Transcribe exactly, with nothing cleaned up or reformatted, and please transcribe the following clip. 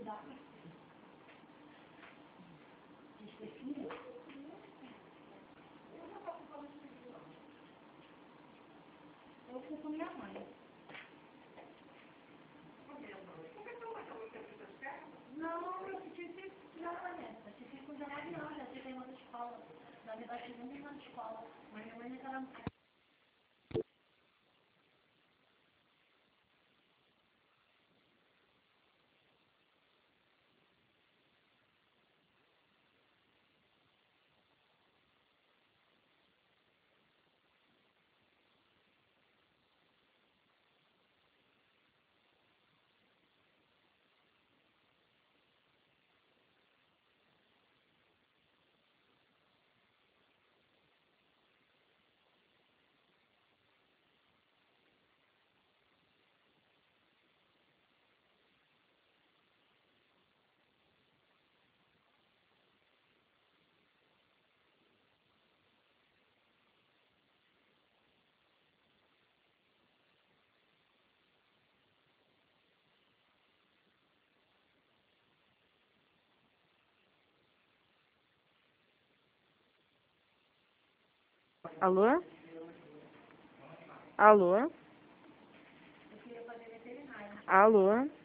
Eu fui com minha mãe. Não, eu tive que tirar a neta. Eu tive que cuidar da criança. Eu tive uma escola. Na verdade, eu não na escola. Mas minha mãe estava no Alô? Alô? Alô?